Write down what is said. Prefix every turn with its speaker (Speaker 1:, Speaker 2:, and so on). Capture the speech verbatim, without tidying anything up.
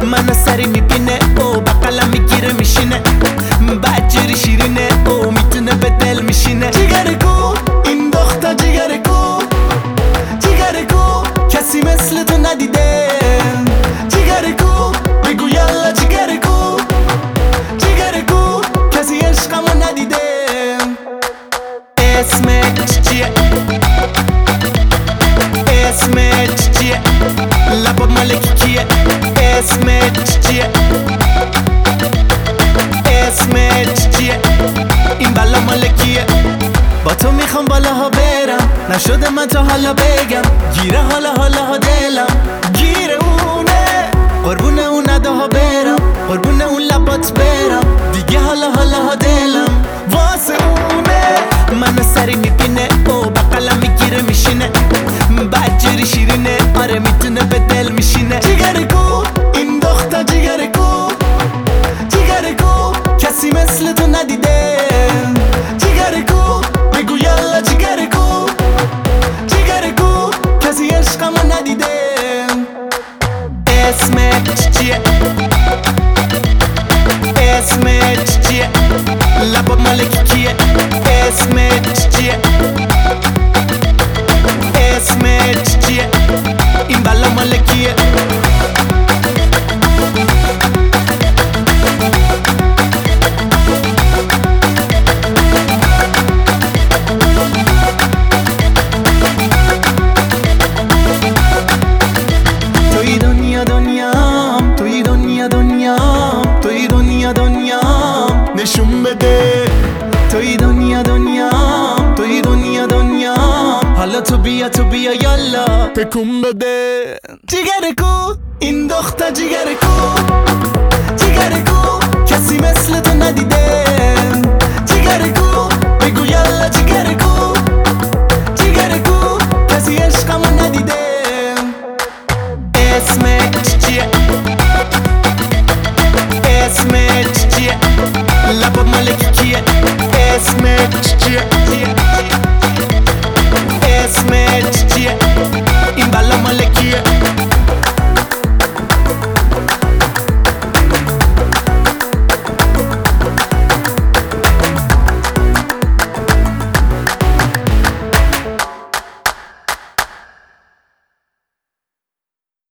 Speaker 1: منو سری میبینه او بقلم میگیره میشینه بدجوری شیرینه او میتونه به دل میشینه جیگر کو این دختر جیگر کو جیگر کو کسی مثل تو ندیده جیگر کو بگو یالا جیگر کو جیگر کو کسی عشقمو ندیده اسمت چیه اسمت چیه لبا ملکی کیه اسمت چیه اسمت چیه این بلا مالکیه با تو میخوام بالاها برم نشده من تا حالا بگم گیره حالا حالا ها دلم گیره اونه قربونه اون نداها برم قربونه اون لبات برم دیگه حالا حالا ها دلم واسه اونه منو سری میبینه او بقلم میگیره میشینه بدجوری شیرینه آره میتونه به دل میشینه جیگر کو این دختر جیگر کو جیگر کو کسی مثل تو ندیده جیگر کو بگو یالا جیگر کو جیگر کو کسی عشقمو ندیده اسمت چیه اسمت چیه لبا ملکی کیه اسمت چیه اسمت چیه این بلا مالکیه توی دنیا دنیام توی دنیا دنیام توی دنیا دنیام نشون بده توی دنیا دنیام توی دنیا دنیام حالا تو بیا تو بیا یالا تکون بده جیگر کو این دختر جیگر کو جیگر کو کسی مثل تو ندیده جیگر کو بگو یالا جیگر کو جیگر کو کسی عشقمو ندیده اسمت چیه اسمت چیه لبا ملکی کیه اسمت چیه